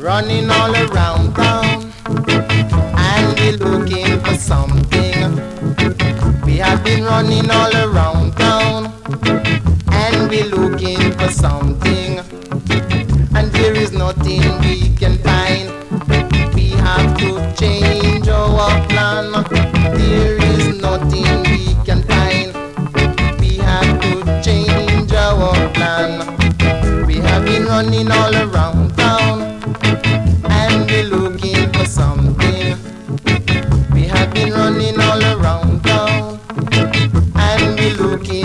running all around town, and we're looking for something. We have been running all around town, and we're looking for something, and there is nothing we can find. We have to change our plan. There is nothing we can find. We have to change our plan. We have been running all around town, and we're looking for something. We have been running all around town, and we're looking